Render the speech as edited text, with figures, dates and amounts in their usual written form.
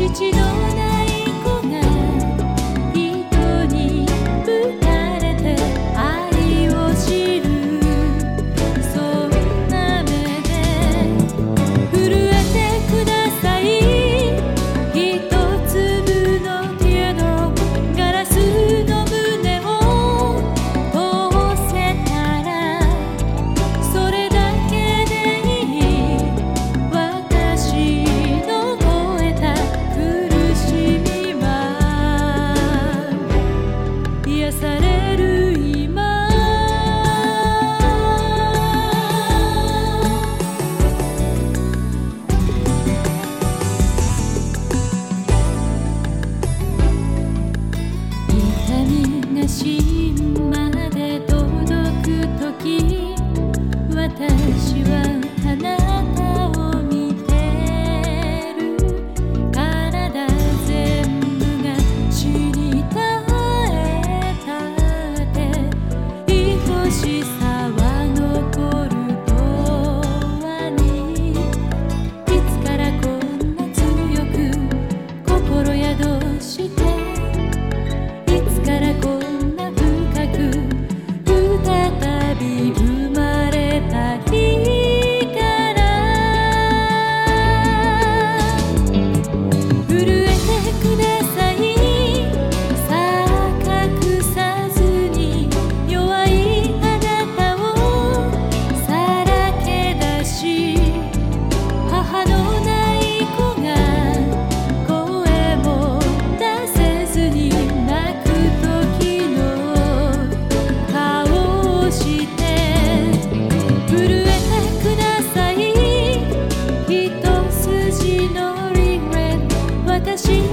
父のない子が人に吹かれて愛を知る。そんな目で震えてください。一粒のティアドロップ、ガラスの胸を通せたらそれだけでいい。私の超えた苦しみは癒される今。痛みが芯まで届くとき、私はあなたを見てる。体全部が死に絶えたって愛しさは残る永遠に。いつからこんな強く心宿して、いつからこんな深く再び生まれた日から。震えてください。さあ隠さずに弱いあなたをさらけ出し、母のない子が声も出せずに泣く時の顔をして震えてください。一筋のリグレット、私